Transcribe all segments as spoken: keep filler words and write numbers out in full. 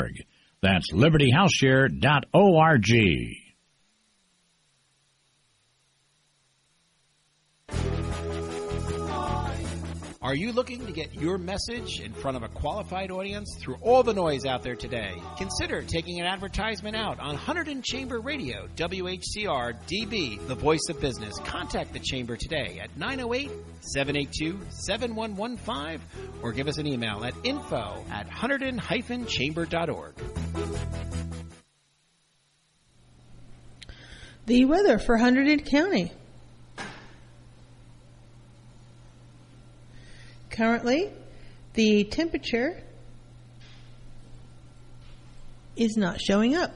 That's liberty house share dot org. Are you looking to get your message in front of a qualified audience through all the noise out there today? Consider taking an advertisement out on Hunterdon Chamber Radio, W H C R D B, the voice of business. Contact the Chamber today at nine oh eight, seven eight two, seven one one five or give us an email at info at hunterdon dash chamber dot org. The weather for Hunterdon County. Currently, the temperature is not showing up.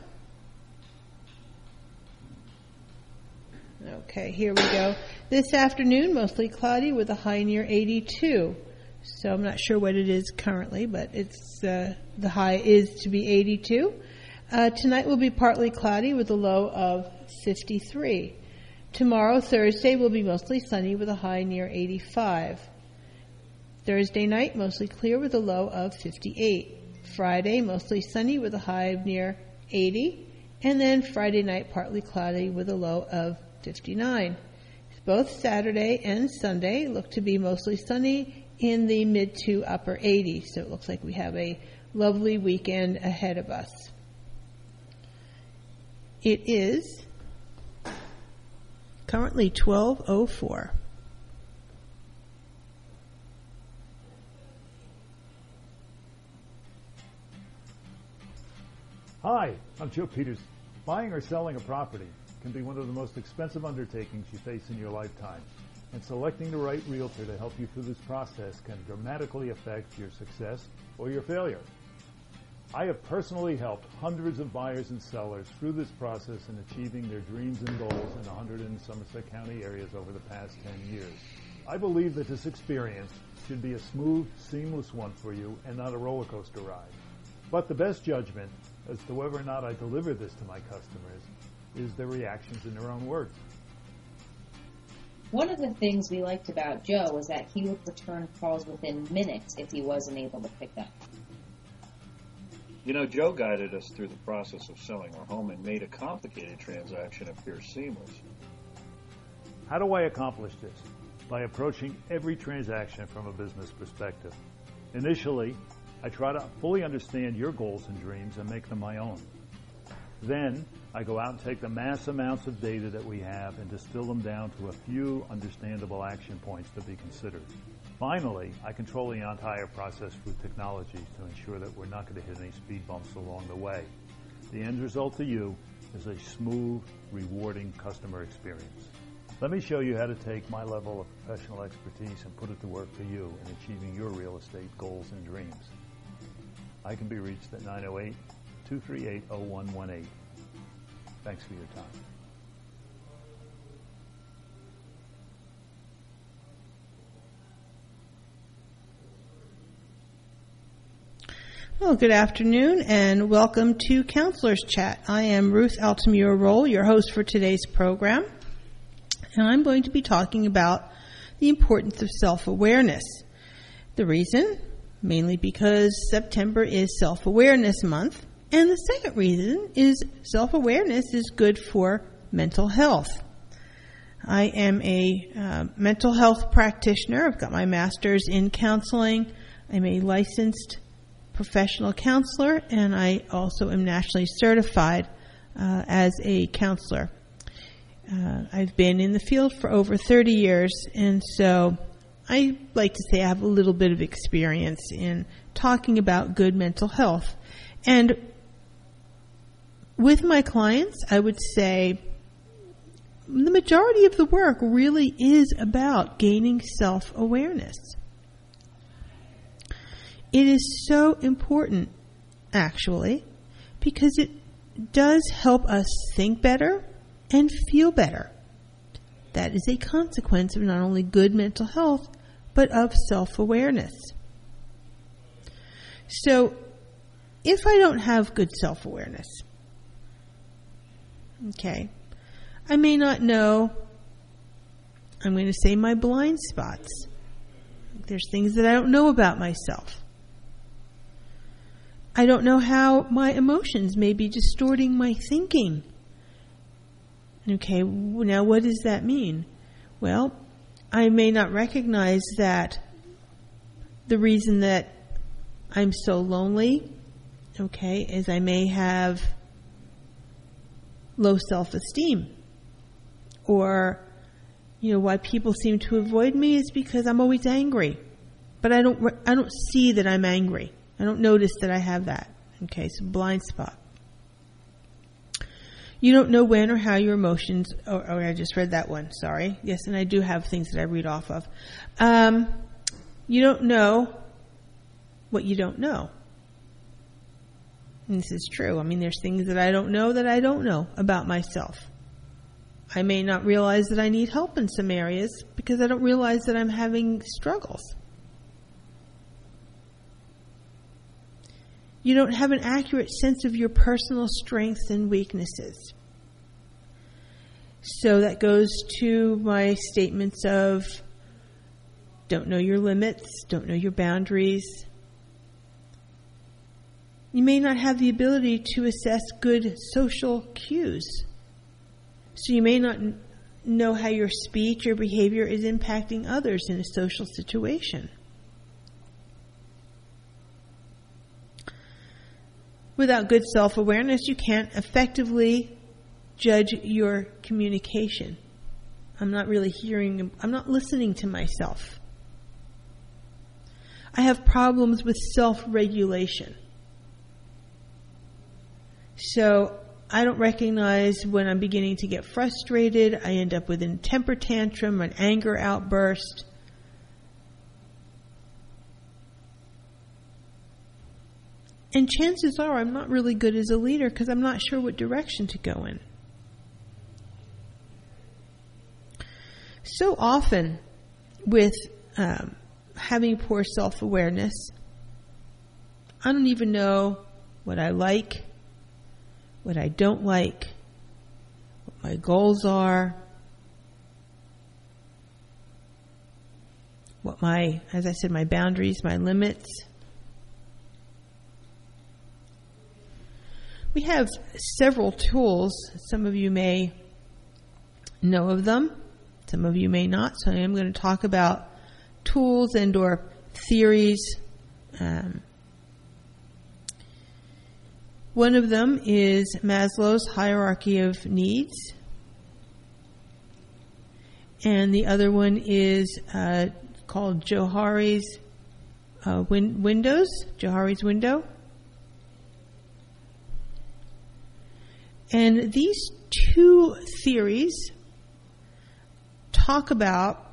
Okay, here we go. This afternoon, mostly cloudy with a high near eighty-two. So I'm not sure what it is currently, but it's uh, the high is to be eighty-two. Uh, tonight will be partly cloudy with a low of fifty-three. Tomorrow, Thursday, will be mostly sunny with a high near eighty-five. Thursday night, mostly clear with a low of fifty-eight. Friday, mostly sunny with a high of near eighty. And then Friday night, partly cloudy with a low of fifty-nine. Both Saturday and Sunday look to be mostly sunny in the mid to upper eighties. So it looks like we have a lovely weekend ahead of us. It is currently twelve oh four. Hi, I'm Joe Peters. Buying or selling a property can be one of the most expensive undertakings you face in your lifetime, and selecting the right realtor to help you through this process can dramatically affect your success or your failure. I have personally helped hundreds of buyers and sellers through this process in achieving their dreams and goals in the Hunterdon and Somerset County areas over the past ten years. I believe that this experience should be a smooth, seamless one for you and not a roller coaster ride. But the best judgment as to whether or not I deliver this to my customers is their reactions in their own words. One of the things we liked about Joe was that he would return calls within minutes if he wasn't able to pick up. You know, Joe guided us through the process of selling our home and made a complicated transaction appear seamless. How do I accomplish this? By approaching every transaction from a business perspective. Initially, I try to fully understand your goals and dreams and make them my own. Then, I go out and take the mass amounts of data that we have and distill them down to a few understandable action points to be considered. Finally, I control the entire process through technology to ensure that we're not going to hit any speed bumps along the way. The end result to you is a smooth, rewarding customer experience. Let me show you how to take my level of professional expertise and put it to work for you in achieving your real estate goals and dreams. I can be reached at nine oh eight, two three eight, oh one one eight. Thanks for your time. Well, good afternoon and welcome to Counselor's Chat. I am Ruth Altamura Roll, your host for today's program, and I'm going to be talking about the importance of self-awareness. The reason? Mainly because September is Self-Awareness Month, and the second reason is self-awareness is good for mental health. I am a uh, mental health practitioner. I've got my master's in counseling. I'm a licensed professional counselor, and I also am nationally certified uh, as a counselor. Uh, I've been in the field for over thirty years, and so I like to say I have a little bit of experience in talking about good mental health. And with my clients, I would say the majority of the work really is about gaining self-awareness. It is so important, actually, because it does help us think better and feel better. That is a consequence of not only good mental health, but of self-awareness. So, if I don't have good self-awareness, okay, I may not know, I'm going to say my blind spots. There's things that I don't know about myself. I don't know how my emotions may be distorting my thinking. Okay, now what does that mean? Well, I may not recognize that the reason that I'm so lonely, okay, is I may have low self-esteem. Or, you know, why people seem to avoid me is because I'm always angry. But I don't, I don't see that I'm angry. I don't notice that I have that. Okay, so blind spot. You don't know when or how your emotions, oh, oh I just read that one, sorry. Yes, and I do have things that I read off of. Um, you don't know what you don't know. And this is true. I mean, there's things that I don't know that I don't know about myself. I may not realize that I need help in some areas because I don't realize that I'm having struggles. You don't have an accurate sense of your personal strengths and weaknesses. So that goes to my statements of don't know your limits, don't know your boundaries. You may not have the ability to assess good social cues. So you may not know how your speech or behavior is impacting others in a social situation. Without good self-awareness, you can't effectively judge your communication. I'm not really hearing, I'm not listening to myself. I have problems with self-regulation. So I don't recognize when I'm beginning to get frustrated. I end up with a temper tantrum, an anger outburst. And chances are I'm not really good as a leader because I'm not sure what direction to go in. So often with um, having poor self-awareness, I don't even know what I like, what I don't like, what my goals are, what my, as I said, my boundaries, my limits. We have several tools. Some of you may know of them. Some of you may not. So I am going to talk about tools and or theories. Um, one of them is Maslow's hierarchy of needs. And the other one is uh, called Johari's uh, win- Windows, Johari's Window. And these two theories talk about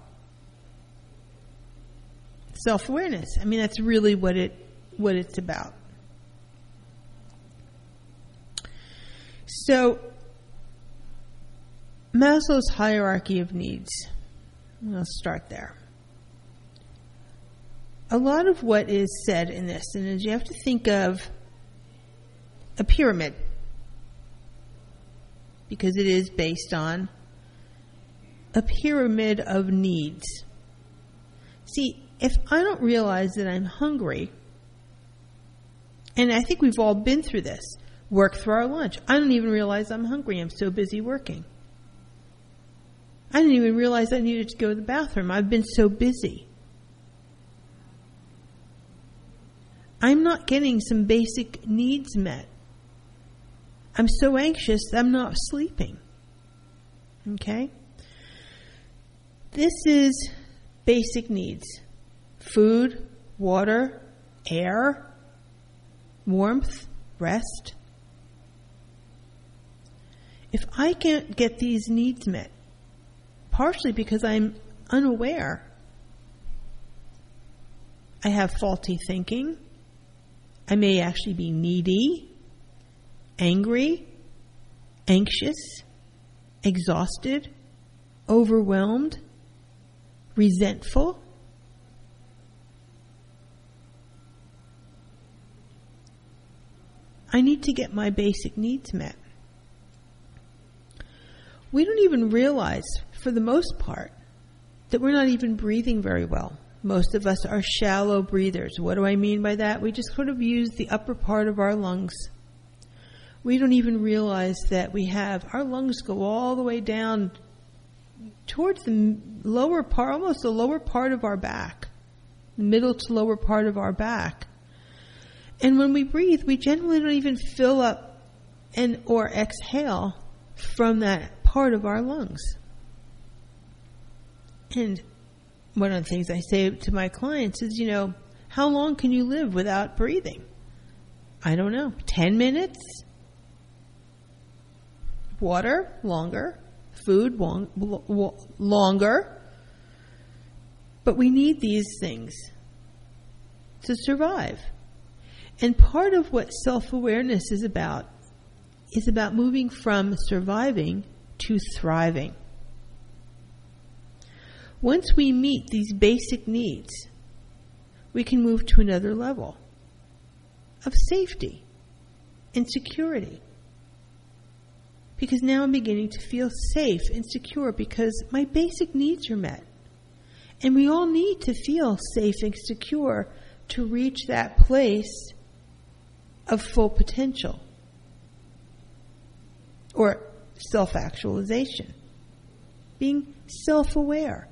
self-awareness. I mean, that's really what it what it's about. So, Maslow's hierarchy of needs. I'll start there. A lot of what is said in this, and is you have to think of a pyramid, because it is based on a pyramid of needs. See, if I don't realize that I'm hungry, and I think we've all been through this, work through our lunch. I don't even realize I'm hungry. I'm so busy working. I didn't even realize I needed to go to the bathroom. I've been so busy. I'm not getting some basic needs met. I'm so anxious that I'm not sleeping. Okay? This is basic needs. Food, water, air, warmth, rest. If I can't get these needs met, partially because I'm unaware, I have faulty thinking, I may actually be needy, angry, anxious, exhausted, overwhelmed, resentful. I need to get my basic needs met. We don't even realize, for the most part, that we're not even breathing very well. Most of us are shallow breathers. What do I mean by that? We just sort of use the upper part of our lungs. We don't even realize that we have, our lungs go all the way down towards the lower part, almost the lower part of our back, the middle to lower part of our back. And when we breathe, we generally don't even fill up and or exhale from that part of our lungs. And one of the things I say to my clients is, you know, how long can you live without breathing? I don't know. Ten minutes? Water? Longer. Food? Long, longer. But we need these things to survive. And part of what self-awareness is about is about moving from surviving to thriving. Once we meet these basic needs, we can move to another level of safety and security. Because now I'm beginning to feel safe and secure because my basic needs are met. And we all need to feel safe and secure to reach that place of full potential or self-actualization, being self-aware.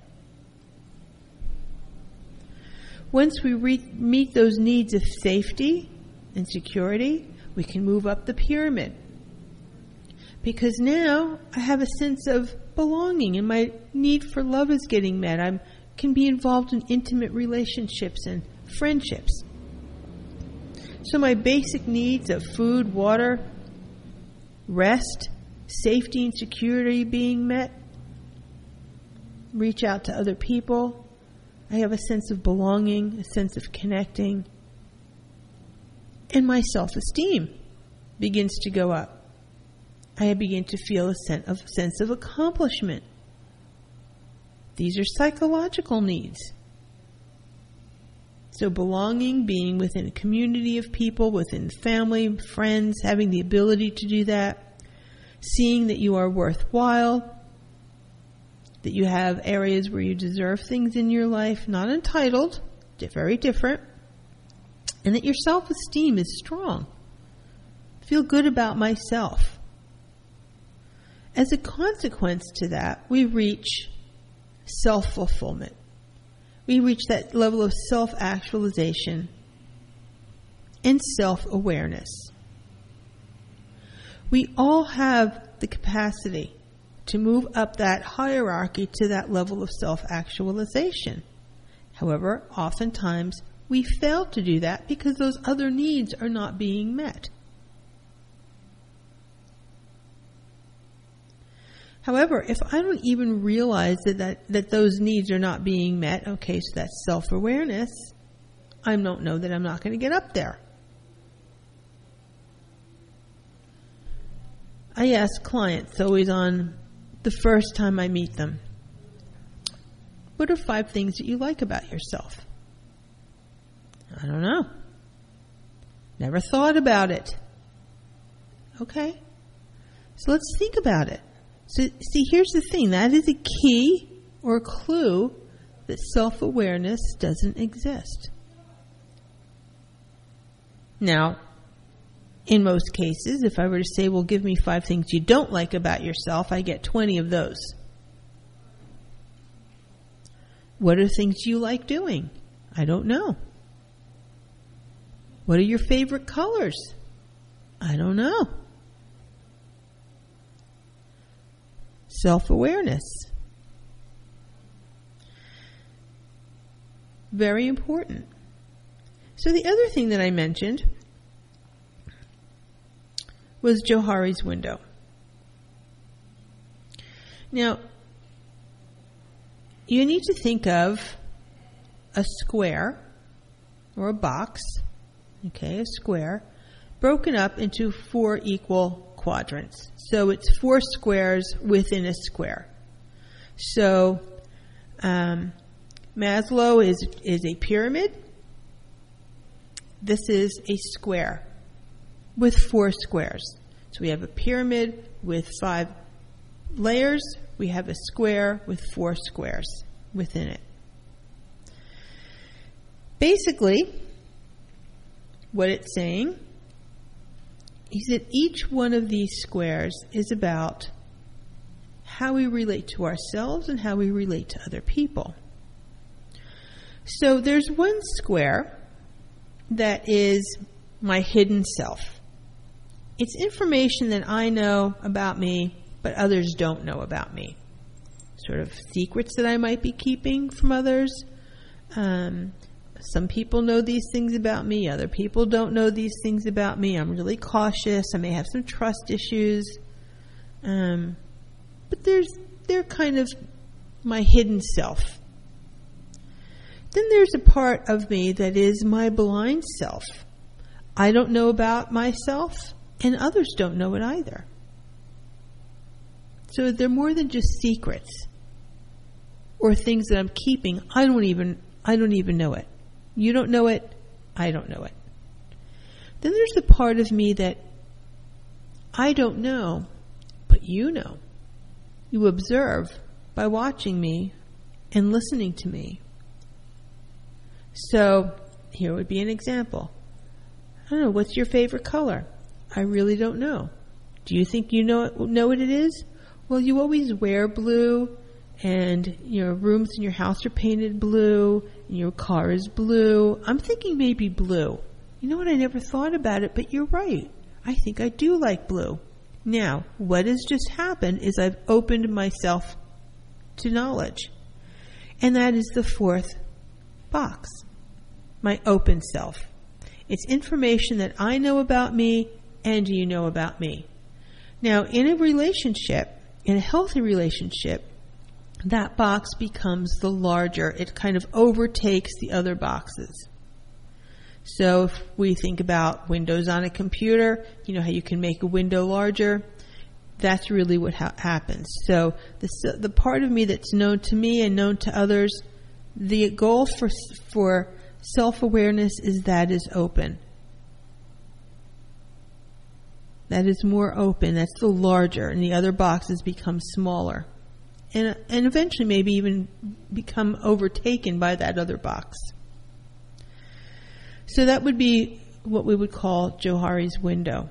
Once we re- meet those needs of safety and security, we can move up the pyramid. Because now I have a sense of belonging and my need for love is getting met. I can be involved in intimate relationships and friendships. So my basic needs of food, water, rest, safety and security being met, reach out to other people. I have a sense of belonging, a sense of connecting. And my self-esteem begins to go up. I begin to feel a sense of, sense of accomplishment. These are psychological needs. So belonging, being within a community of people, within family, friends, having the ability to do that. Seeing that you are worthwhile. That you have areas where you deserve things in your life, not entitled, very different. And that your self-esteem is strong. Feel good about myself. As a consequence to that, we reach self-fulfillment. We reach that level of self-actualization and self-awareness. We all have the capacity to move up that hierarchy to that level of self-actualization. However, oftentimes we fail to do that because those other needs are not being met. However, if I don't even realize that, that, that those needs are not being met, okay, so that's self-awareness, I don't know that I'm not going to get up there. I ask clients always on the first time I meet them, what are five things that you like about yourself? I don't know. Never thought about it. Okay. So let's think about it. So, see, here's the thing. That is a key or a clue that self-awareness doesn't exist. Now, in most cases, if I were to say, well, give me five things you don't like about yourself, I get twenty of those. What are things you like doing? I don't know. What are your favorite colors? I don't know. Self-awareness. Very important. So the other thing that I mentioned was Johari's window. Now, you need to think of a square or a box, okay, a square, broken up into four equal quadrants. So it's four squares within a square. So um, Maslow is is a pyramid. This is a square with four squares. So we have a pyramid with five layers. We have a square with four squares within it. basically, what it's saying is that each one of these squares is about how we relate to ourselves and how we relate to other people. So there's one square that is my hidden self. It's information that I know about me, but others don't know about me. Sort of secrets that I might be keeping from others. Um, some people know these things about me. Other people don't know these things about me. I'm really cautious. I may have some trust issues. Um, but there's they're kind of my hidden self. Then there's a part of me that is my blind self. I don't know about myself, and others don't know it either. So they're more than just secrets or things that I'm keeping. I don't even I don't even know it. You don't know it. I don't know it. Then there's the part of me that I don't know, but you know. You observe by watching me and listening to me. So here would be an example. I don't know, what's your favorite color? I really don't know. Do you think you know know what it is? Well, you always wear blue, and your rooms in your house are painted blue, and your car is blue. I'm thinking maybe blue. You know what? I never thought about it, but you're right. I think I do like blue. Now, what has just happened is I've opened myself to knowledge. And that is the fourth box, my open self. It's information that I know about me and you know about me. Now, in a relationship, in a healthy relationship, that box becomes the larger. It kind of overtakes the other boxes. So if we think about windows on a computer, you know how you can make a window larger? That's really what ha- happens. So the, the part of me that's known to me and known to others, the goal for for self-awareness is that is open. That is more open. That's the larger, and the other boxes become smaller. And, and eventually maybe even become overtaken by that other box. So that would be what we would call Johari's window.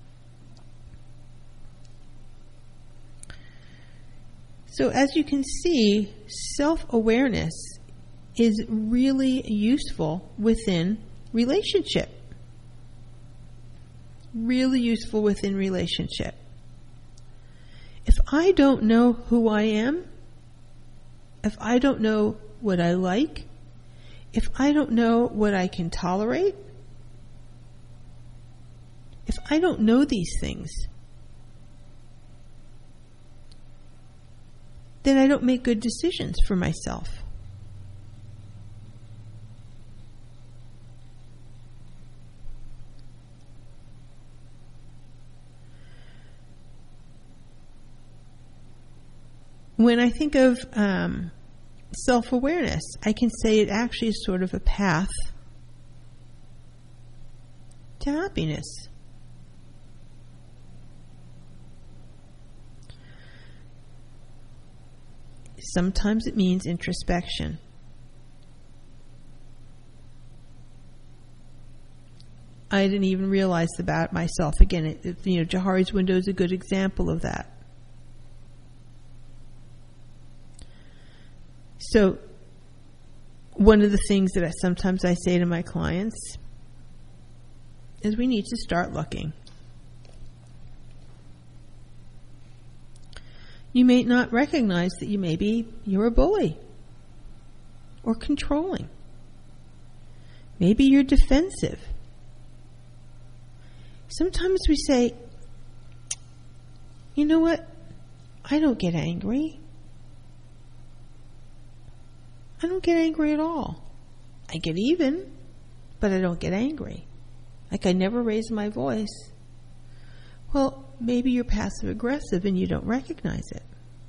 So as you can see, self-awareness is really useful within relationship. Really useful within relationship. If I don't know who I am, if I don't know what I like, if I don't know what I can tolerate, if I don't know these things, then I don't make good decisions for myself. When I think of um, self-awareness, I can say it actually is sort of a path to happiness. Sometimes it means introspection. I didn't even realize about myself. Again, it, it, you know, Johari's window is a good example of that. So, one of the things that I, sometimes I say to my clients is we need to start looking. You may not recognize that you maybe you're a bully or controlling. Maybe you're defensive. Sometimes we say, you know what? I don't get angry. I don't get angry at all. I get even, but I don't get angry. Like I never raise my voice. Well, maybe you're passive aggressive and you don't recognize it.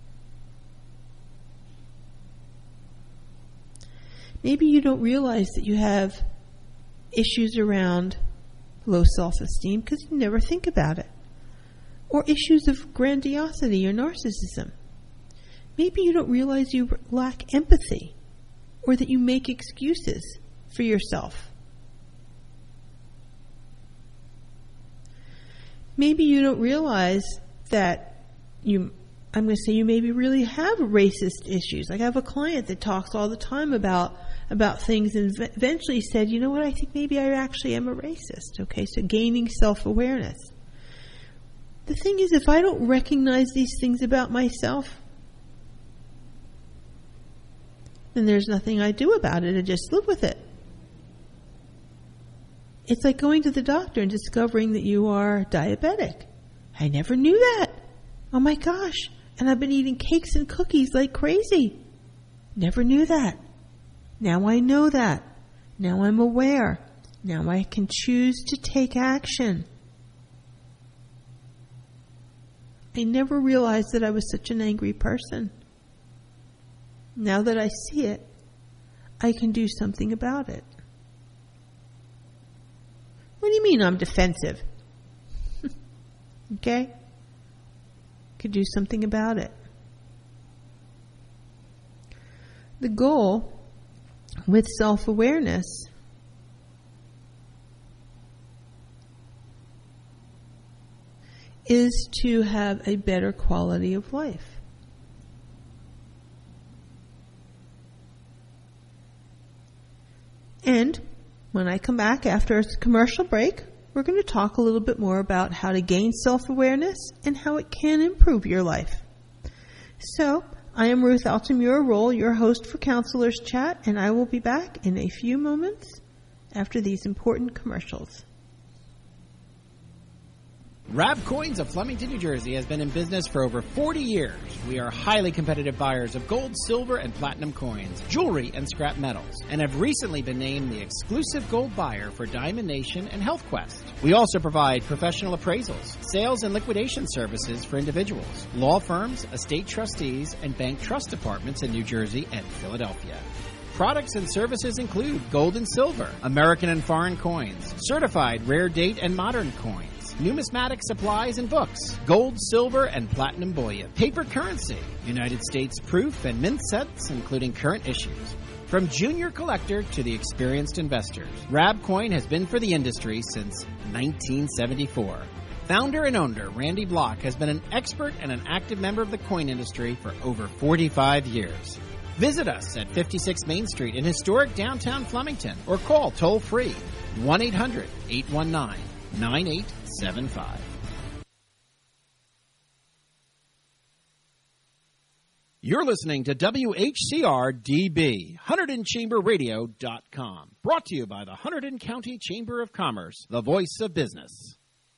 Maybe you don't realize that you have issues around low self-esteem because you never think about it. Or issues of grandiosity or narcissism. Maybe you don't realize you lack empathy or that you make excuses for yourself. Maybe you don't realize that you, I'm going to say you maybe really have racist issues. Like I have a client that talks all the time about, about things and eventually said, you know what, I think maybe I actually am a racist. Okay, so gaining self-awareness. The thing is, if I don't recognize these things about myself, then there's nothing I do about it. I just live with it. It's like going to the doctor and discovering that you are diabetic. I never knew that. Oh my gosh. And I've been eating cakes and cookies like crazy. Never knew that. Now I know that. Now I'm aware. Now I can choose to take action. I never realized that I was such an angry person. Now that I see it, I can do something about it. What do you mean I'm defensive? Okay? Could do something about it. The goal with self-awareness is to have a better quality of life. And when I come back after a commercial break, we're going to talk a little bit more about how to gain self-awareness and how it can improve your life. So, I am Ruth Altamura-Roll, your host for Counselors Chat, and I will be back in a few moments after these important commercials. Rab Coins of Flemington, New Jersey has been in business for over forty years. We are highly competitive buyers of gold, silver, and platinum coins, jewelry, and scrap metals, and have recently been named the exclusive gold buyer for Diamond Nation and Health Quest. We also provide professional appraisals, sales and liquidation services for individuals, law firms, estate trustees, and bank trust departments in New Jersey and Philadelphia. Products and services include gold and silver, American and foreign coins, certified rare date and modern coins, numismatic supplies and books, gold, silver, and platinum bullion, paper currency, United States proof and mint sets, including current issues. From junior collector to the experienced investors, Rab Coin has been for the industry since nineteen seventy-four. Founder and owner Randy Block has been an expert and an active member of the coin industry for over forty-five years. Visit us at fifty-six Main Street in historic downtown Flemington or call toll-free one eight hundred eight one nine nine eight seven five. You're listening to W H C R D B, Hunterdon Chamber Radio dot com. Brought to you by the Hunterdon County Chamber of Commerce, the voice of business.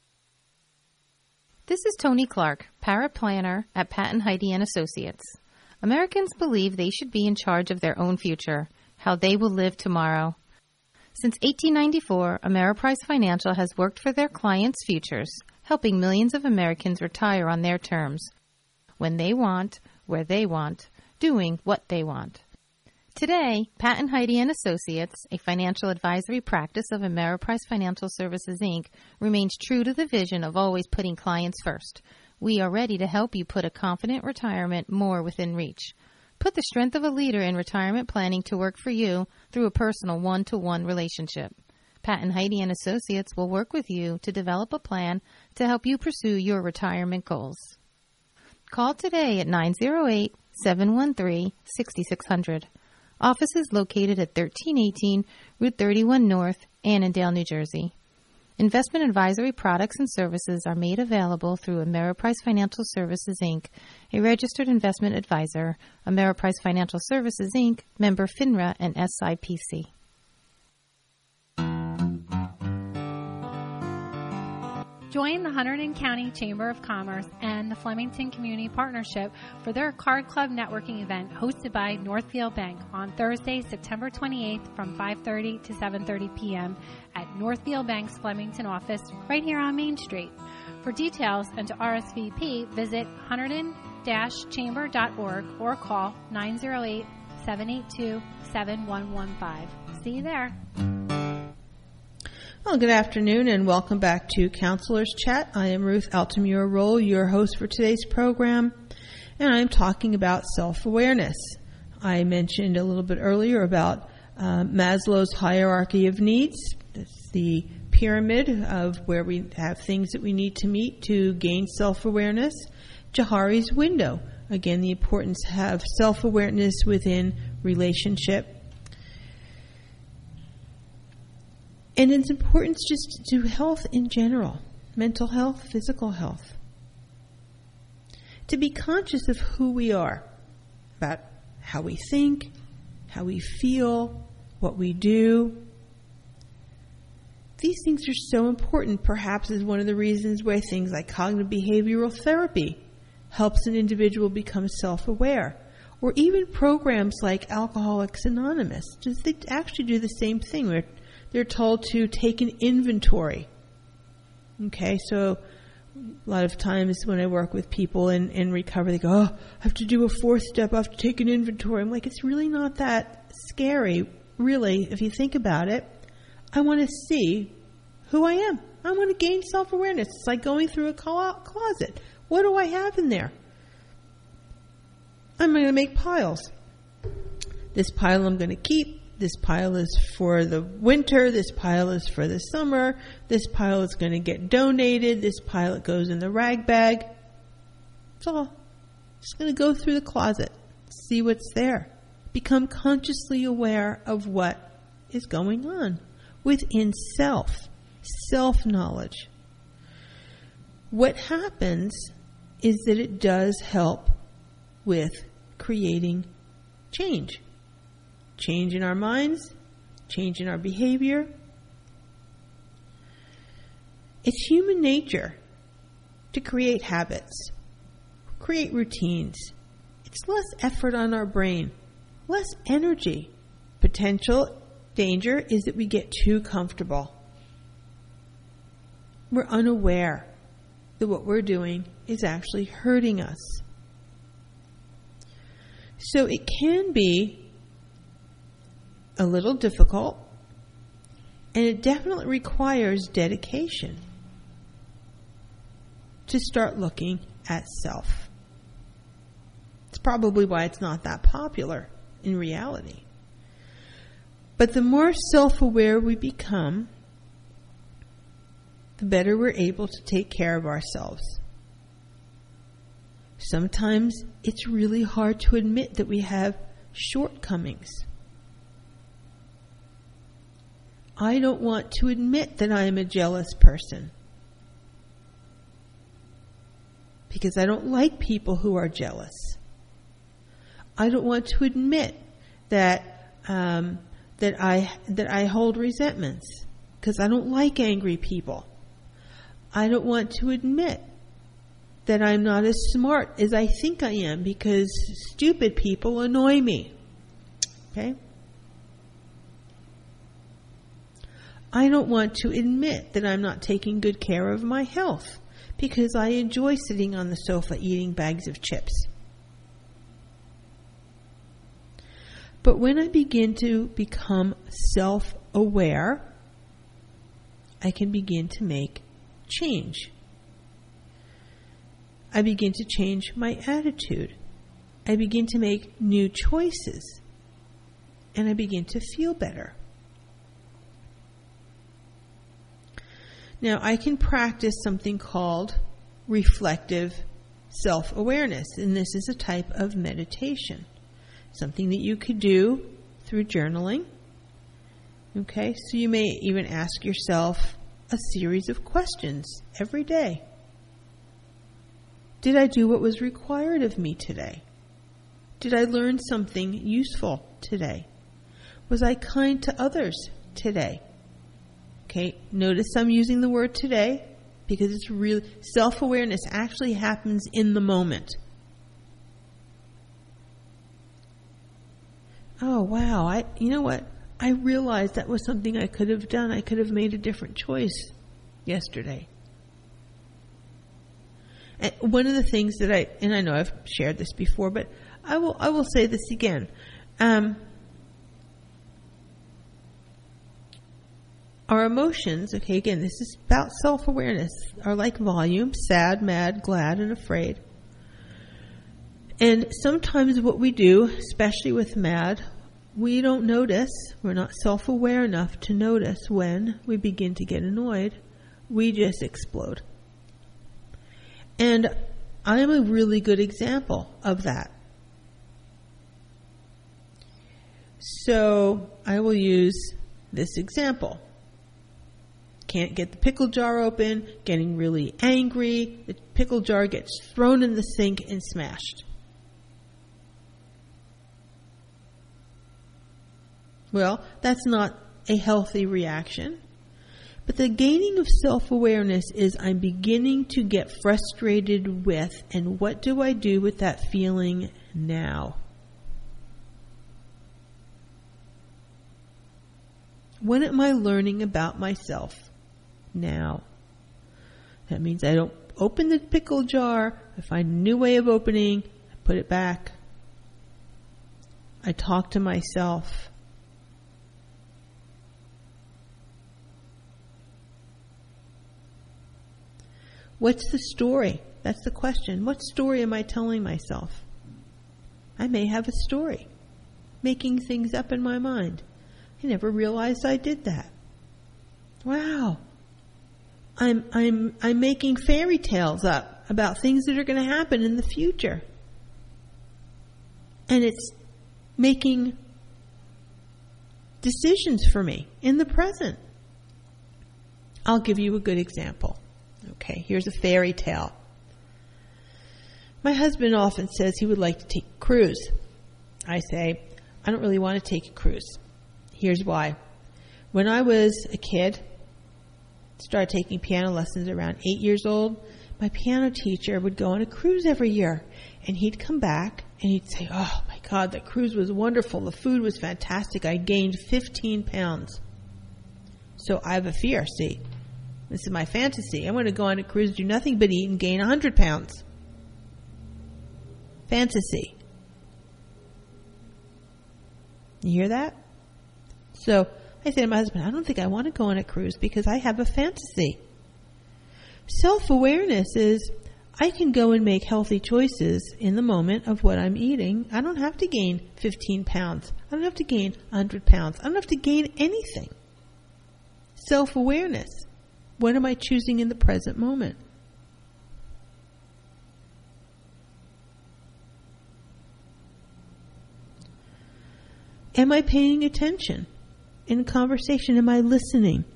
This is Tony Clark, paraplanner at Pat and Heidi and Associates. Americans believe they should be in charge of their own future, how they will live tomorrow. Since eighteen ninety-four, Ameriprise Financial has worked for their clients' futures, helping millions of Americans retire on their terms, when they want, where they want, doing what they want. Today, Pat and Heidi and Associates, a financial advisory practice of Ameriprise Financial Services, Incorporated, remains true to the vision of always putting clients first. We are ready to help you put a confident retirement more within reach. Put the strength of a leader in retirement planning to work for you through a personal one-to-one relationship. Pat and Heidi and Associates will work with you to develop a plan to help you pursue your retirement goals. Call today at nine zero eight, seven one three, six six zero zero. Office is located at thirteen eighteen Route thirty-one North, Annandale, New Jersey. Investment advisory products and services are made available through Ameriprise Financial Services, Incorporated, a registered investment advisor, Ameriprise Financial Services, Incorporated, member FINRA and S I P C. Join the Hunterdon County Chamber of Commerce and the Flemington Community Partnership for their Card Club networking event hosted by Northfield Bank on Thursday, September twenty-eighth from five thirty to seven thirty p.m. at Northfield Bank's Flemington office right here on Main Street. For details and to R S V P, visit hunterdon dash chamber dot org or call nine zero eight, seven eight two, seven one one five. See you there. Well, good afternoon and welcome back to Counselors Chat. I am Ruth Altamura-Roll, your host for today's program, and I'm talking about self-awareness. I mentioned a little bit earlier about uh, Maslow's hierarchy of needs. That's the pyramid of where we have things that we need to meet to gain self-awareness. Johari's window. Again, the importance to have self-awareness within relationship. And its importance just to health in general. Mental health, physical health. To be conscious of who we are. About how we think, how we feel, what we do. These things are so important, perhaps is one of the reasons why things like cognitive behavioral therapy helps an individual become self-aware. Or even programs like Alcoholics Anonymous. They actually do the same thing. They're, they're told to take an inventory. Okay, so a lot of times when I work with people in, in recovery, they go, oh, I have to do a fourth step, I have to take an inventory. I'm like, it's really not that scary, really, if you think about it. I want to see who I am. I want to gain self-awareness. It's like going through a closet. What do I have in there? I'm going to make piles. This pile I'm going to keep. This pile is for the winter. This pile is for the summer. This pile is going to get donated. This pile it goes in the rag bag. That's all. Just going to go through the closet. See what's there. Become consciously aware of what is going on within self. Self-knowledge. What happens is that it does help with creating change. Change in our minds, change in our behavior. It's human nature to create habits, create routines. It's less effort on our brain, less energy. Potential danger is that we get too comfortable. We're unaware that what we're doing is actually hurting us. So it can be a little difficult, and it definitely requires dedication to start looking at self. It's probably why it's not that popular in reality. But the more self-aware we become, the better we're able to take care of ourselves. Sometimes it's really hard to admit that we have shortcomings. I don't want to admit that I am a jealous person because I don't like people who are jealous. I don't want to admit that um, that I that I hold resentments because I don't like angry people. I don't want to admit that I'm not as smart as I think I am because stupid people annoy me. Okay? I don't want to admit that I'm not taking good care of my health because I enjoy sitting on the sofa eating bags of chips. But when I begin to become self-aware, I can begin to make change. I begin to change my attitude. I begin to make new choices. And I begin to feel better. Now, I can practice something called reflective self-awareness, and this is a type of meditation. Something that you could do through journaling. Okay, so you may even ask yourself a series of questions every day. Did I do what was required of me today? Did I learn something useful today? Was I kind to others today? Okay, notice I'm using the word today because it's real. Self-awareness actually happens in the moment. Oh, wow. I, you know what? I realized that was something I could have done. I could have made a different choice yesterday. And one of the things that I, and I know I've shared this before, but I will, I will say this again. Um, Our emotions, okay, again, this is about self-awareness, are like volume, sad, mad, glad, and afraid. And sometimes what we do, especially with mad, we don't notice, we're not self-aware enough to notice when we begin to get annoyed. We just explode. And I'm a really good example of that. So I will use this example. Can't get the pickle jar open, getting really angry, the pickle jar gets thrown in the sink and smashed. Well, that's not a healthy reaction. But the gaining of self-awareness is I'm beginning to get frustrated with, and what do I do with that feeling now? What am I learning about myself now? That means I don't open the pickle jar. I find a new way of opening. I put it back. I talk to myself. What's the story? That's the question. What story am I telling myself? I may have a story, making things up in my mind. I never realized I did that. Wow. I'm I'm I'm making fairy tales up about things that are going to happen in the future. And it's making decisions for me in the present. I'll give you a good example. Okay, here's a fairy tale. My husband often says he would like to take a cruise. I say, I don't really want to take a cruise. Here's why. When I was a kid, started taking piano lessons around eight years old, my piano teacher would go on a cruise every year. And he'd come back and he'd say, oh my God, the cruise was wonderful. The food was fantastic. I gained fifteen pounds. So I have a fear, see. This is my fantasy. I want to go on a cruise, do nothing but eat and gain one hundred pounds. Fantasy. You hear that? So I say to my husband, I don't think I want to go on a cruise because I have a fantasy. Self-awareness is I can go and make healthy choices in the moment of what I'm eating. I don't have to gain fifteen pounds. I don't have to gain one hundred pounds. I don't have to gain anything. Self-awareness. What am I choosing in the present moment? Am I paying attention in a conversation? Am I listening?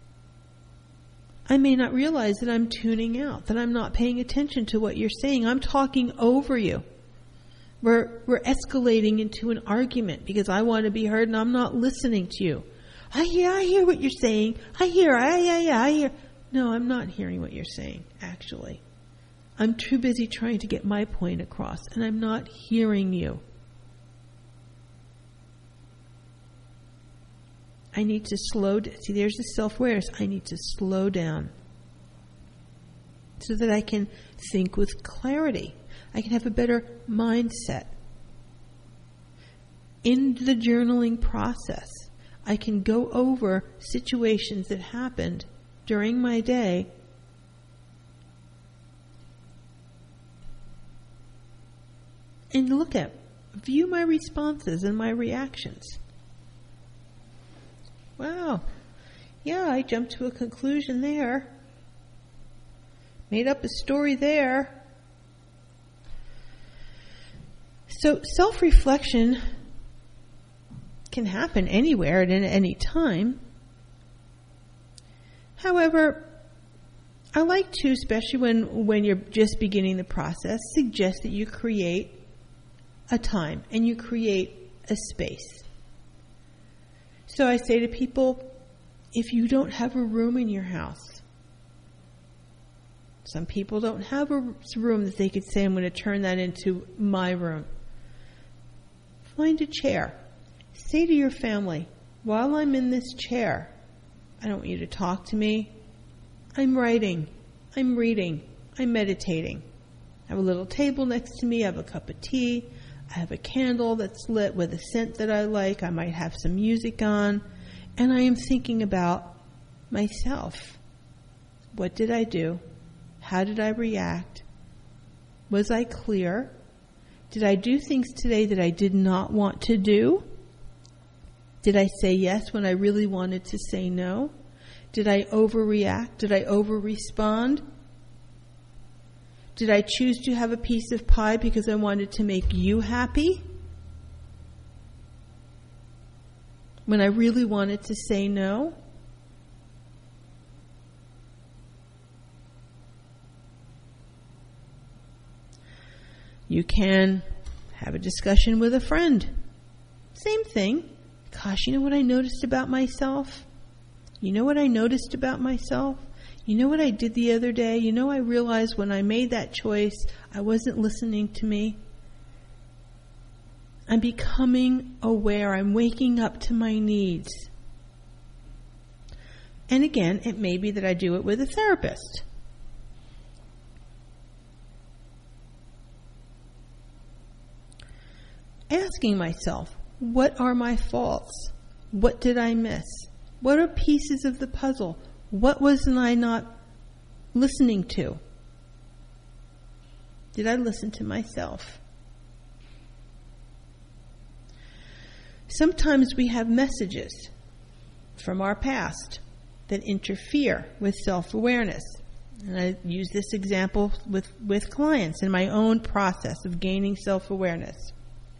I may not realize that I'm tuning out, that I'm not paying attention to what you're saying. I'm talking over you. We're, we're escalating into an argument because I want to be heard and I'm not listening to you. I hear, I hear what you're saying. I hear, I, I, I hear. No, I'm not hearing what you're saying, actually. I'm too busy trying to get my point across, and I'm not hearing you. I need to slow down. See, there's the self-awareness. I need to slow down so that I can think with clarity. I can have a better mindset. In the journaling process, I can go over situations that happened during my day and look at, view my responses and my reactions. Wow, yeah, I jumped to a conclusion there. Made up a story there. So self-reflection can happen anywhere and at any time. However, I like to, especially when, when you're just beginning the process, suggest that you create a time and you create a space. So I say to people, if you don't have a room in your house, some people don't have a room that they could say, I'm going to turn that into my room. Find a chair. Say to your family, while I'm in this chair, I don't want you to talk to me. I'm writing. I'm reading. I'm meditating. I have a little table next to me. I have a cup of tea. I have a candle that's lit with a scent that I like. I might have some music on. And I am thinking about myself. What did I do? How did I react? Was I clear? Did I do things today that I did not want to do? Did I say yes when I really wanted to say no? Did I overreact? Did I over-respond? Did I choose to have a piece of pie because I wanted to make you happy? When I really wanted to say no? You can have a discussion with a friend. Same thing. Gosh, you know what I noticed about myself? You know what I noticed about myself? You know what I did the other day? You know, I realized when I made that choice, I wasn't listening to me. I'm becoming aware. I'm waking up to my needs. And again, it may be that I do it with a therapist. Asking myself, what are my faults? What did I miss? What are pieces of the puzzle? What wasn't I not listening to? Did I listen to myself? Sometimes we have messages from our past that interfere with self-awareness. And I use this example with, with clients in my own process of gaining self-awareness.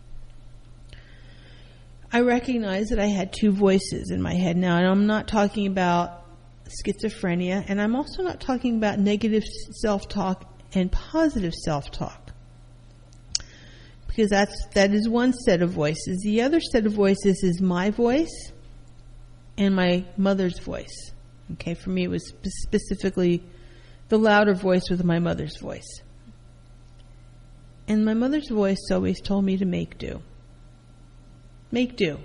I recognize that I had two voices in my head now, and I'm not talking about schizophrenia, and I'm also not talking about negative self-talk and positive self-talk, because that's that is one set of voices. The other set of voices is my voice and my mother's voice. Okay, for me it was specifically the louder voice with my mother's voice. And my mother's voice always told me to make do. Make do.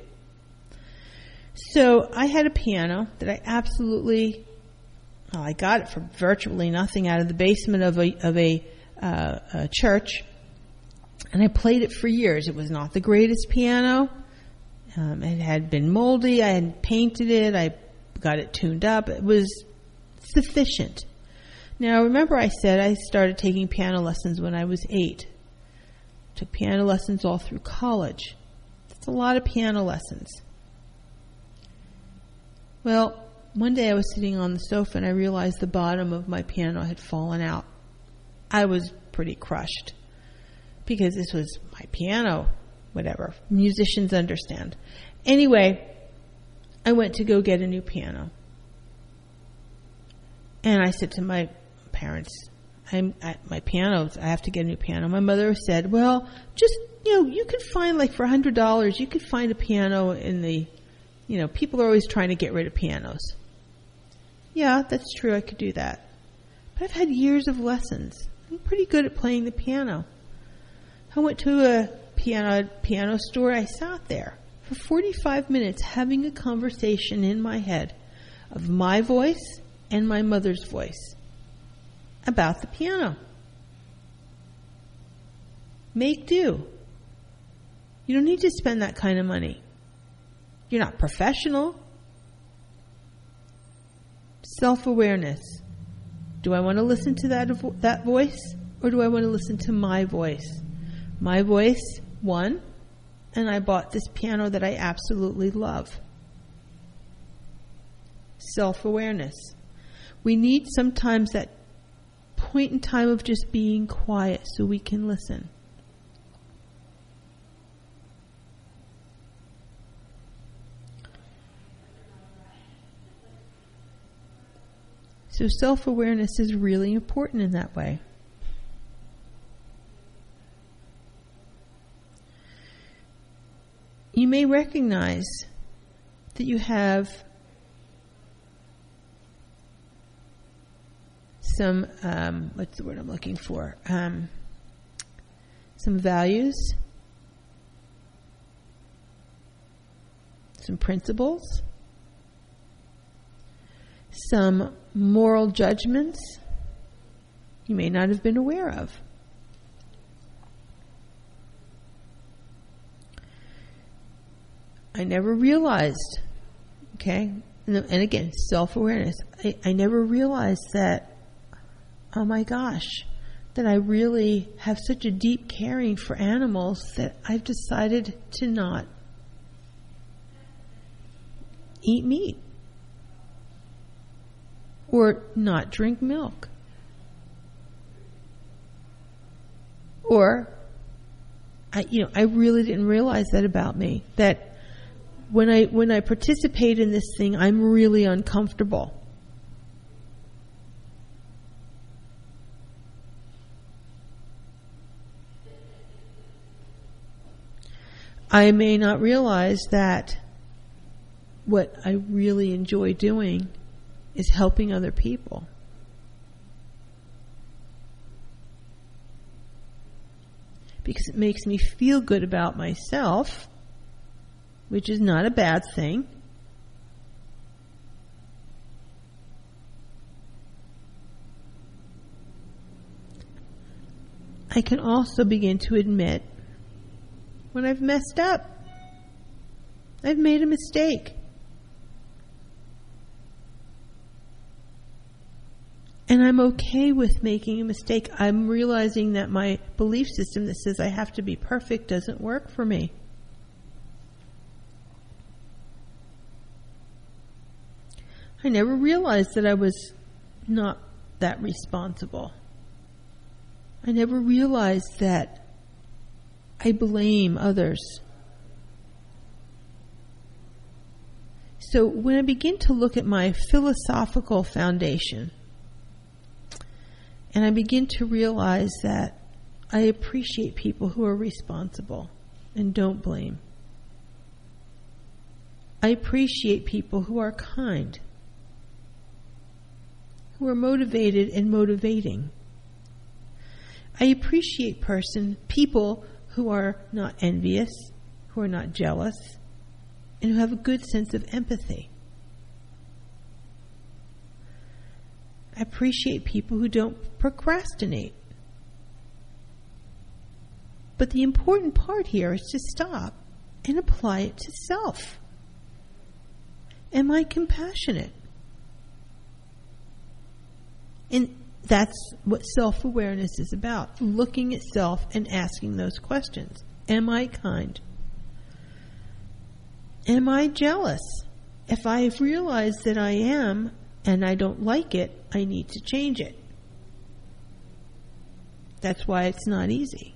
So I had a piano that I absolutely, well, I got it for virtually nothing out of the basement of a of a, uh, a church, and I played it for years. It was not the greatest piano. Um, it had been moldy. I had painted it. I got it tuned up. It was sufficient. Now, remember I said I started taking piano lessons when I was eight. Took piano lessons all through college. That's a lot of piano lessons. Well, one day I was sitting on the sofa and I realized the bottom of my piano had fallen out. I was pretty crushed because this was my piano, whatever. Musicians understand. Anyway, I went to go get a new piano. And I said to my parents, I'm at my piano, I have to get a new piano. My mother said, well, just, you know, you could find, like, for one hundred dollars, you could find a piano in the, you know, people are always trying to get rid of pianos. Yeah, that's true, I could do that. But I've had years of lessons. I'm pretty good at playing the piano. I went to a piano piano store. I sat there for forty-five minutes having a conversation in my head of my voice and my mother's voice about the piano. Make do. You don't need to spend that kind of money. You're not professional. Self-awareness. Do I want to listen to that vo- that voice, or do I want to listen to my voice? My voice won, and I bought this piano that I absolutely love. Self-awareness. We need sometimes that point in time of just being quiet so we can listen. So self-awareness is really important in that way. You may recognize that you have some, um, what's the word I'm looking for? Um, some values, some principles, some moral judgments you may not have been aware of. I never realized, okay, and, and again, self-awareness. I, I never realized that, oh my gosh, that I really have such a deep caring for animals that I've decided to not eat meat or not drink milk. Or, I, you know, I really didn't realize that about me, that when I when I participate in this thing, I'm really uncomfortable. I may not realize that what I really enjoy doing is helping other people. Because it makes me feel good about myself, which is not a bad thing. I can also begin to admit when I've messed up. I've made a mistake. And I'm okay with making a mistake. I'm realizing that my belief system that says I have to be perfect doesn't work for me. I never realized that I was not that responsible. I never realized that I blame others. So when I begin to look at my philosophical foundation, and I begin to realize that I appreciate people who are responsible and don't blame. I appreciate people who are kind, who are motivated and motivating. I appreciate person, people who are not envious, who are not jealous, and who have a good sense of empathy. I appreciate people who don't procrastinate. But the important part here is to stop and apply it to self. Am I compassionate? And that's what self-awareness is about, looking at self and asking those questions. Am I kind? Am I jealous? If I've realized that I am and I don't like it, I need to change it. That's why it's not easy.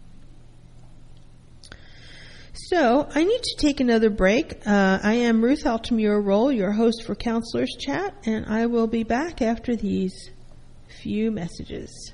So, I need to take another break. Uh, I am Ruth Altamura Roll, your host for Counselors Chat, and I will be back after these few messages.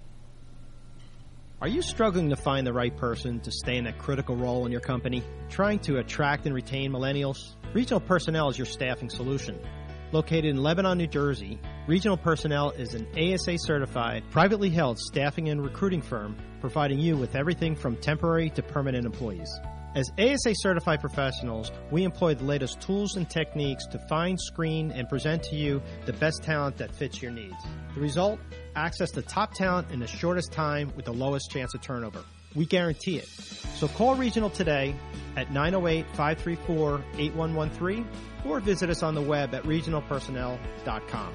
Are you struggling to find the right person to stay in a critical role in your company? Trying to attract and retain millennials? Regional Personnel is your staffing solution. Located in Lebanon, New Jersey, Regional Personnel is an A S A certified, privately held staffing and recruiting firm providing you with everything from temporary to permanent employees. As A S A certified professionals, we employ the latest tools and techniques to find, screen, and present to you the best talent that fits your needs. The result? Access to top talent in the shortest time with the lowest chance of turnover. We guarantee it. So call Regional today at nine oh eight, five three four, eight one one three or visit us on the web at regional personnel dot com.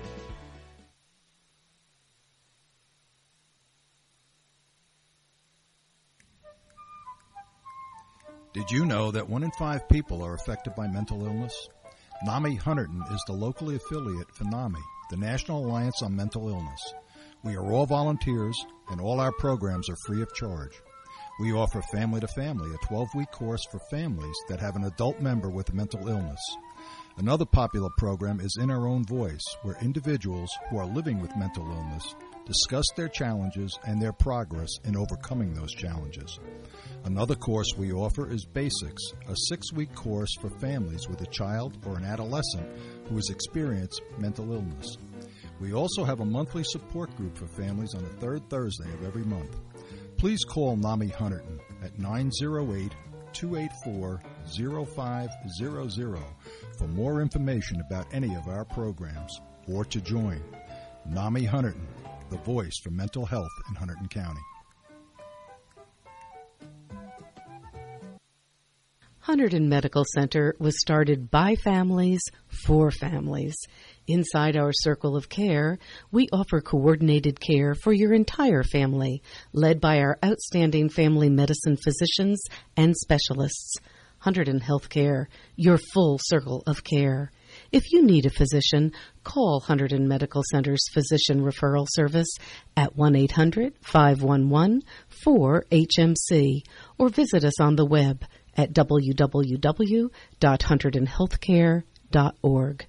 Did you know that one in five people are affected by mental illness? NAMI Hunterdon is the locally affiliate for NAMI, the National Alliance on Mental Illness. We are all volunteers, and all our programs are free of charge. We offer Family to Family, a twelve-week course for families that have an adult member with a mental illness. Another popular program is In Our Own Voice, where individuals who are living with mental illness discuss their challenges and their progress in overcoming those challenges. Another course we offer is Basics, a six-week course for families with a child or an adolescent who has experienced mental illness. We also have a monthly support group for families on the third Thursday of every month. Please call NAMI Hunterdon at nine oh eight, two eight four, oh five hundred for more information about any of our programs or to join. NAMI Hunterdon, the voice for mental health in Hunterdon County. Hunterdon Medical Center was started by families for families. Inside our circle of care, we offer coordinated care for your entire family, led by our outstanding family medicine physicians and specialists. Hunterdon Healthcare, your full circle of care. If you need a physician, call Hunterdon Medical Center's Physician Referral Service at one eight hundred, five one one, four H M C or visit us on the web at w w w dot hunterdon healthcare dot org.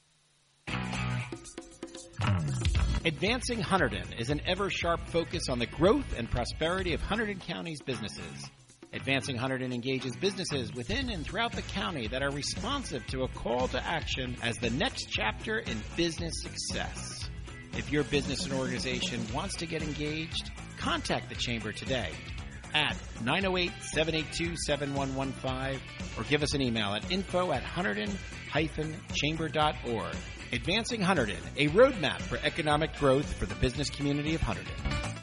Advancing Hunterdon is an ever-sharp focus on the growth and prosperity of Hunterdon County's businesses. Advancing Hunterdon engages businesses within and throughout the county that are responsive to a call to action as the next chapter in business success. If your business and organization wants to get engaged, contact the Chamber today at nine oh eight, seven eight two, seven one one five or give us an email at info at hunterdon dash chamber dot org. Advancing Hunterdon, a roadmap for economic growth for the business community of Hunterdon.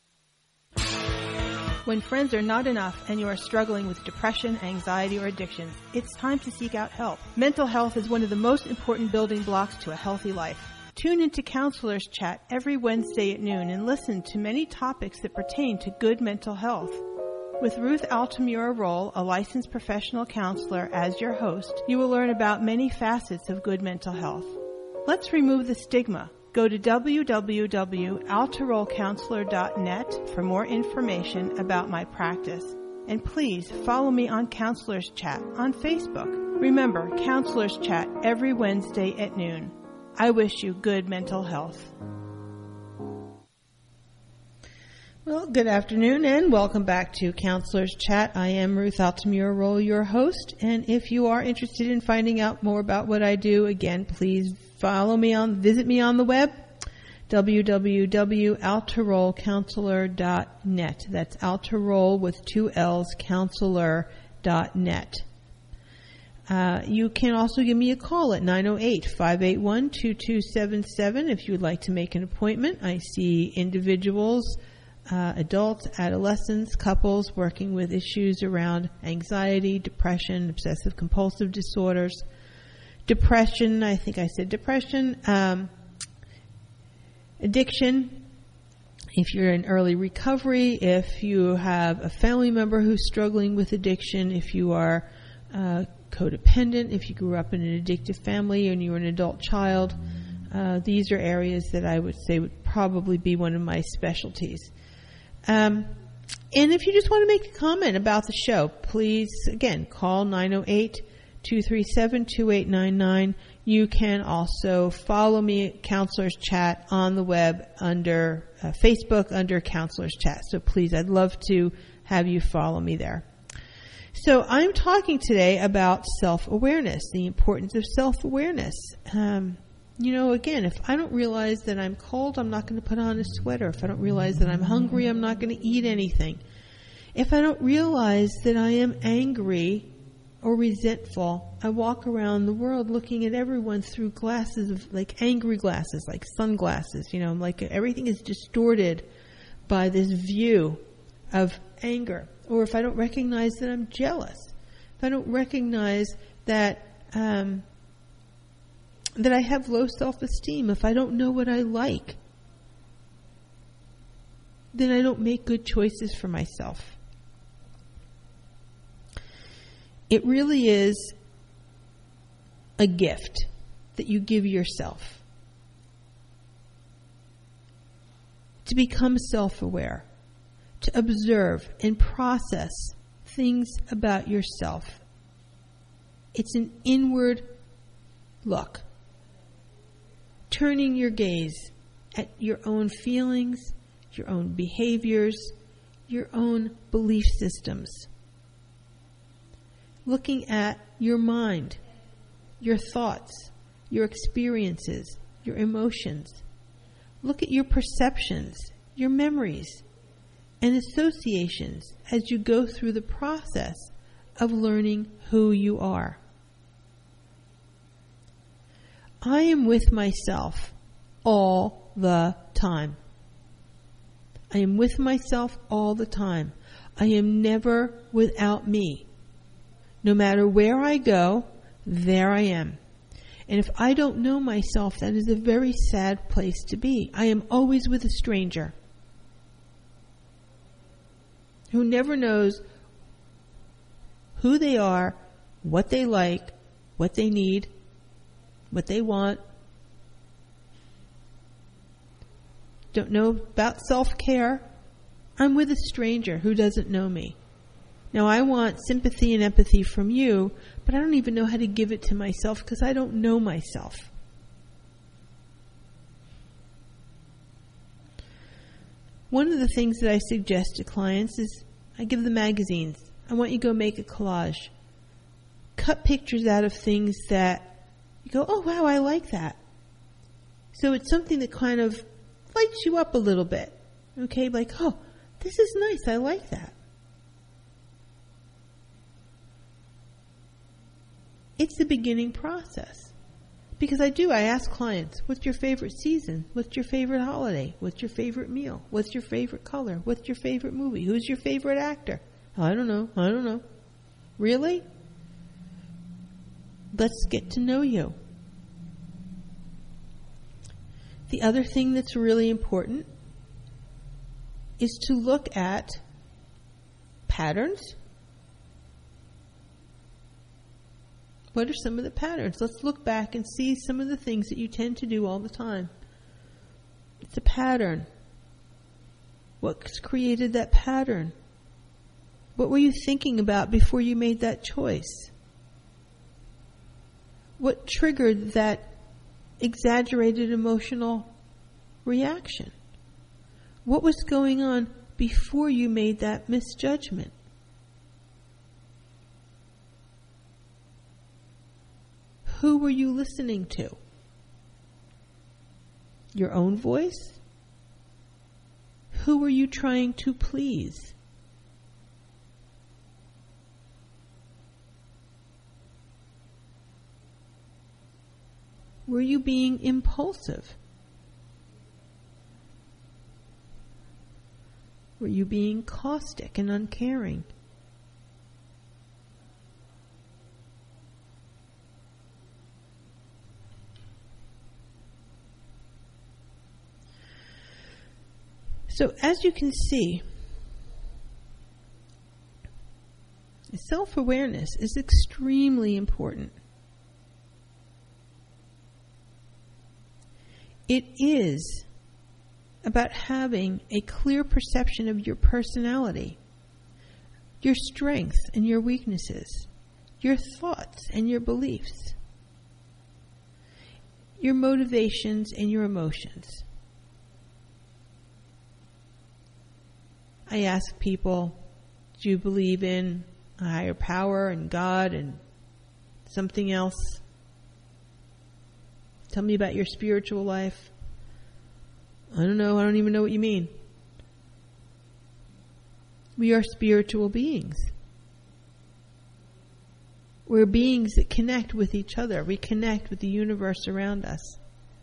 When friends are not enough and you are struggling with depression, anxiety, or addictions, it's time to seek out help. Mental health is one of the most important building blocks to a healthy life. Tune into Counselors Chat every Wednesday at noon and listen to many topics that pertain to good mental health. With Ruth Altamura Roll, a licensed professional counselor, as your host, you will learn about many facets of good mental health. Let's remove the stigma. Go to w w w dot altaroll counselor dot net for more information about my practice. And please follow me on Counselors Chat on Facebook. Remember, Counselors Chat every Wednesday at noon. I wish you good mental health. Well, good afternoon and welcome back to Counselors Chat. I am Ruth Altamura Roll, your host. And if you are interested in finding out more about what I do, again, please follow me on, visit me on the web, w w w dot altaroll counselor dot net. That's Altaroll with two L's, counselor dot net. Uh, you can also give me a call at nine oh eight, five eight one, two two seven seven if you would like to make an appointment. I see individuals, uh, adults, adolescents, couples working with issues around anxiety, depression, obsessive compulsive disorders, depression, I think I said depression, um, addiction, if you're in early recovery, if you have a family member who's struggling with addiction, if you are uh, codependent, if you grew up in an addictive family and you were an adult child, uh, these are areas that I would say would probably be one of my specialties. Um, and if you just want to make a comment about the show, please, again, call nine oh eight, two three seven, two eight nine nine. You can also follow me at Counselors Chat on the web under uh, Facebook under Counselors Chat. So please, I'd love to have you follow me there. So I'm talking today about self-awareness, the importance of self-awareness. Um, you know, again, if I don't realize that I'm cold, I'm not going to put on a sweater. If I don't realize that I'm hungry, I'm not going to eat anything. If I don't realize that I am angry or resentful, I walk around the world looking at everyone through glasses of, like angry glasses, like sunglasses, you know, like everything is distorted by this view of anger. Or if I don't recognize that I'm jealous, if I don't recognize that um, that I have low self-esteem, if I don't know what I like, then I don't make good choices for myself. It really is a gift that you give yourself to become self-aware, to observe and process things about yourself. It's an inward look, turning your gaze at your own feelings, your own behaviors, your own belief systems. Looking at your mind, your thoughts, your experiences, your emotions. Look at your perceptions, your memories, and associations as you go through the process of learning who you are. I am with myself all the time. I am with myself all the time. I am never without me. No matter where I go, there I am. And if I don't know myself, that is a very sad place to be. I am always with a stranger who never knows who they are, what they like, what they need, what they want. Don't know about self-care. I'm with a stranger who doesn't know me. Now, I want sympathy and empathy from you, but I don't even know how to give it to myself because I don't know myself. One of the things that I suggest to clients is I give them magazines. I want you to go make a collage. Cut pictures out of things that you go, oh, wow, I like that. So it's something that kind of lights you up a little bit. Okay, like, oh, this is nice. I like that. It's the beginning process. Because I do, I ask clients, what's your favorite season? What's your favorite holiday? What's your favorite meal? What's your favorite color? What's your favorite movie? Who's your favorite actor? I don't know. I don't know. Really? Let's get to know you. The other thing that's really important is to look at patterns. What are some of the patterns? Let's look back and see some of the things that you tend to do all the time. It's a pattern. What's created that pattern? What were you thinking about before you made that choice? What triggered that exaggerated emotional reaction? What was going on before you made that misjudgment? Who were you listening to? Your own voice? Who were you trying to please? Were you being impulsive? Were you being caustic and uncaring? So as you can see, self-awareness is extremely important. It is about having a clear perception of your personality, your strengths and your weaknesses, your thoughts and your beliefs, your motivations and your emotions. I ask people, do you believe in a higher power and God and something else? Tell me about your spiritual life. I don't know. I don't even know what you mean. We are spiritual beings. We're beings that connect with each other. We connect with the universe around us.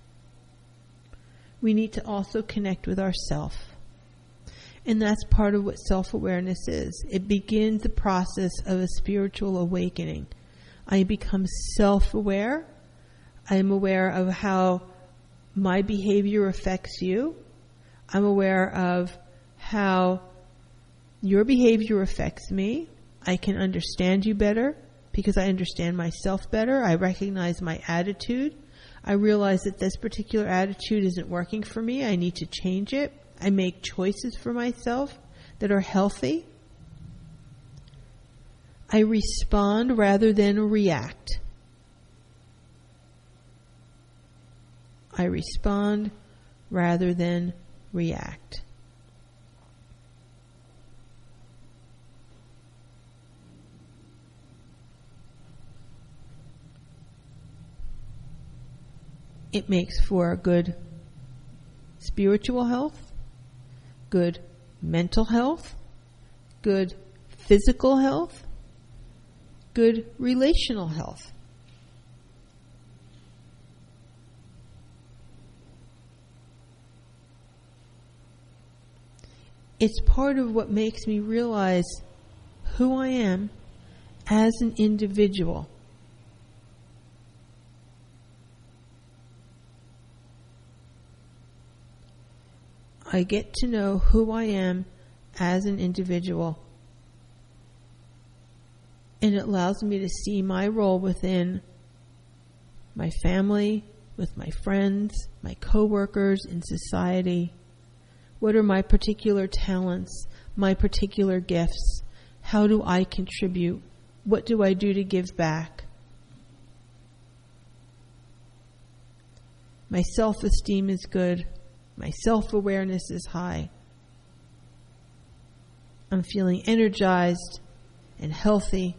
We need to also connect with ourselves. And that's part of what self-awareness is. It begins the process of a spiritual awakening. I become self-aware. I am aware of how my behavior affects you. I'm aware of how your behavior affects me. I can understand you better because I understand myself better. I recognize my attitude. I realize that this particular attitude isn't working for me. I need to change it. I make choices for myself that are healthy. I respond rather than react. I respond rather than react. It makes for good spiritual health, good mental health, good physical health, good relational health. It's part of what makes me realize who I am as an individual. I get to know who I am as an individual. And it allows me to see my role within my family, with my friends, my coworkers, in society. What are my particular talents, my particular gifts? How do I contribute? What do I do to give back? My self-esteem is good. My self-awareness is high. I'm feeling energized and healthy.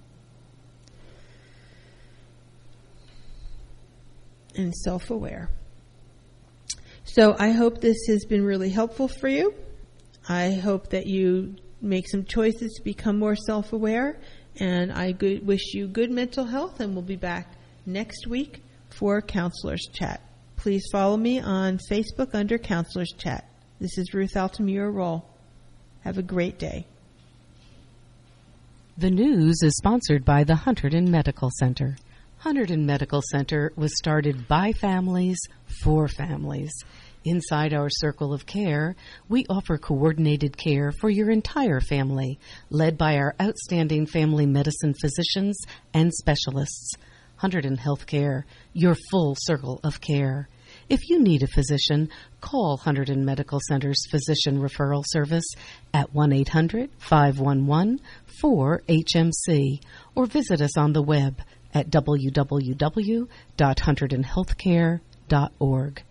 And self-aware. So I hope this has been really helpful for you. I hope that you make some choices to become more self-aware. And I good, wish you good mental health, and we'll be back next week for Counselor's Chat. Please follow me on Facebook under Counselor's Chat. This is Ruth Altamura Roll. Have a great day. The news is sponsored by the Hunterdon Medical Center. Hunterdon Medical Center was started by families for families. Inside our circle of care, we offer coordinated care for your entire family, led by our outstanding family medicine physicians and specialists. Hunterdon Healthcare, your full circle of care. If you need a physician, call Hunterdon Medical Center's Physician Referral Service at one eight hundred, five one one, four H M C or visit us on the web at w w w dot hunterdon healthcare dot org.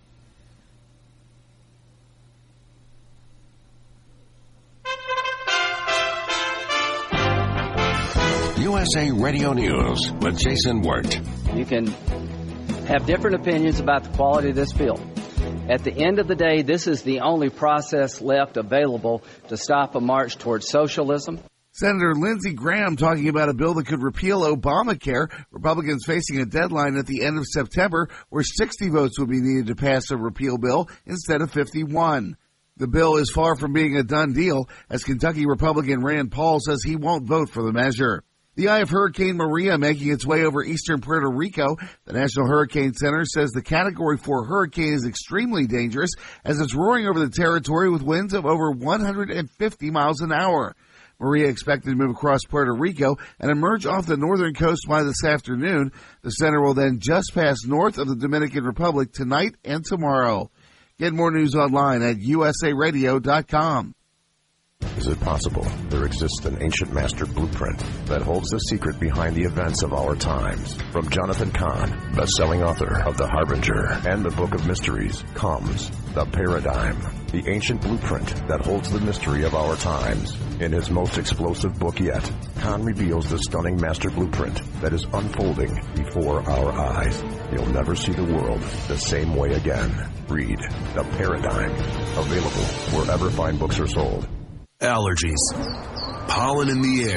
U S A Radio News with Jason Wirt. You can have different opinions about the quality of this bill. At the end of the day, this is the only process left available to stop a march towards socialism. Senator Lindsey Graham talking about a bill that could repeal Obamacare. Republicans facing a deadline at the end of September where sixty votes would be needed to pass a repeal bill instead of fifty-one. The bill is far from being a done deal, as Kentucky Republican Rand Paul says he won't vote for the measure. The eye of Hurricane Maria making its way over eastern Puerto Rico. The National Hurricane Center says the Category four hurricane is extremely dangerous as it's roaring over the territory with winds of over one hundred fifty miles an hour. Maria expected to move across Puerto Rico and emerge off the northern coast by this afternoon. The center will then just pass north of the Dominican Republic tonight and tomorrow. Get more news online at u s a radio dot com. Is it possible there exists an ancient master blueprint that holds the secret behind the events of our times? From Jonathan Cahn, best-selling author of The Harbinger and the Book of Mysteries, comes The Paradigm, the ancient blueprint that holds the mystery of our times. In his most explosive book yet, Cahn reveals the stunning master blueprint that is unfolding before our eyes. You'll never see the world the same way again. Read The Paradigm, available wherever fine books are sold. Allergies, pollen in the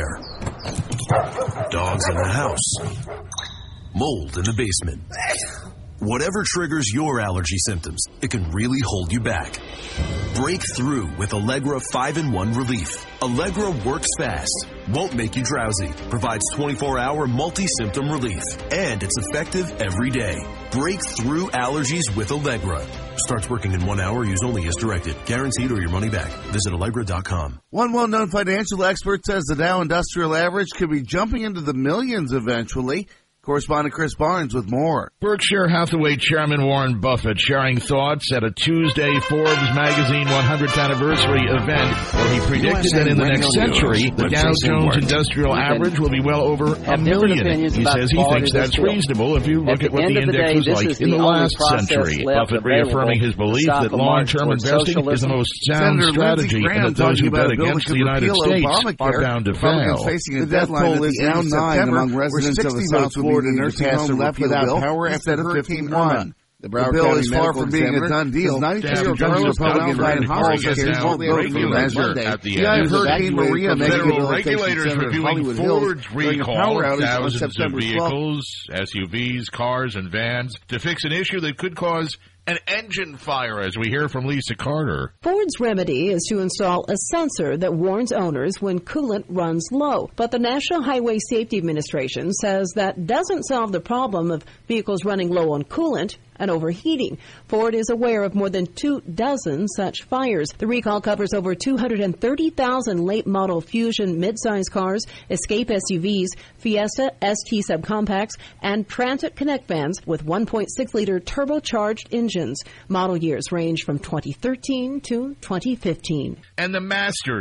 air, dogs in the house, mold in the basement. Whatever triggers your allergy symptoms, it can really hold you back. Break through with Allegra five in one Relief. Allegra works fast, won't make you drowsy, provides twenty-four hour multi-symptom relief, and it's effective every day. Break through allergies with Allegra. Starts working in one hour. Use only as directed. Guaranteed or your money back. Visit Allegra dot com. One well-known financial expert says the Dow Industrial Average could be jumping into the millions eventually. Correspondent Chris Barnes with more. Berkshire Hathaway Chairman Warren Buffett sharing thoughts at a Tuesday Forbes magazine one hundredth anniversary event where he predicted that in the next century, the Dow Jones Industrial Average will be well over a million. He says he thinks that's reasonable if you look at what the index was like in the last century. Buffett reaffirming his belief that long-term investing is the most sound strategy and that those who bet against the United States are bound to fail. The death toll is now nine among residents of the South Florida nursing home left without power after Hurricane Irma. The, the bill is far from being a done deal. Mister Republican Rand Paul says he won't vote for the measure. The eye of Hurricane Maria making a bill that takes Senator Hollywood Hills during a power outage on September twelfth. Vehicles, S U Vs, cars, and vans to fix an issue that could cause an engine fire, as we hear from Lisa Carter. Ford's remedy is to install a sensor that warns owners when coolant runs low. But the National Highway Safety Administration says that doesn't solve the problem of vehicles running low on coolant. and overheating. Ford is aware of more than two dozen such fires. The recall covers over two hundred thirty thousand late model Fusion midsize cars, Escape S U Vs, Fiesta S T subcompacts, and Transit Connect vans with one point six liter turbocharged engines. Model years range from twenty thirteen to twenty fifteen. And the Masters